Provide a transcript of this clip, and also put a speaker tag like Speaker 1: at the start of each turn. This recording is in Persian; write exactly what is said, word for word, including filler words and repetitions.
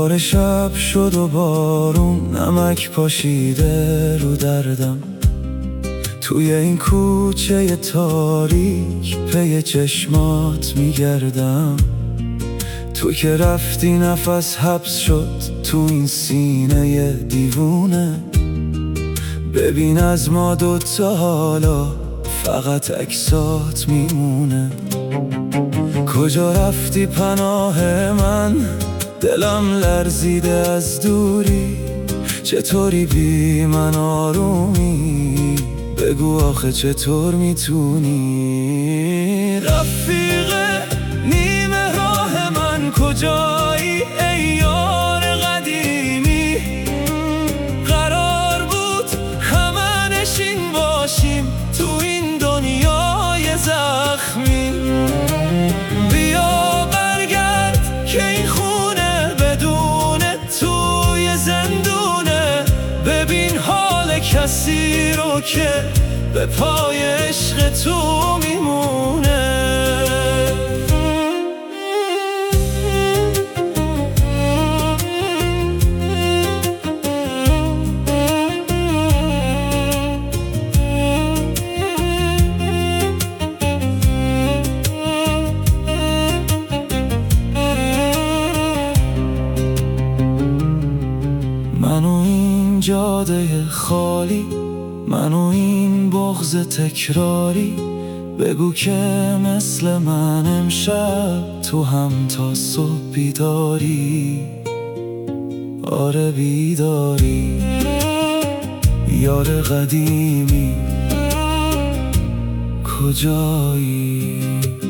Speaker 1: دوباره شب شد و بارون نمک پاشیده رو دردم. توی این کوچه تاریک پی چشمات میگردم. تو که رفتی نفس حبس شد تو این سینه دیوونه. ببین از ما دوتا حالا فقط عکسات میمونه. کجا رفتی پناه من؟ دلم لرزیده از دوری. چطوری بی من آرومی؟ بگو آخه چطور میتونی؟ رفیق نیمه راه من کجایی ای یار قدیمی؟ قرار بود همه نشین باشیم تو این دنیای زخمی. بیا برگرد که این خونه بدون توی زندونه. ببین حال کسی رو که به پای عشق تو میمونه. منو این جاده خالی، منو این بغض تکراری. بگو که مثل من امشب تو هم تا صبح بیداری. آره بیداری یار قدیمی کجایی؟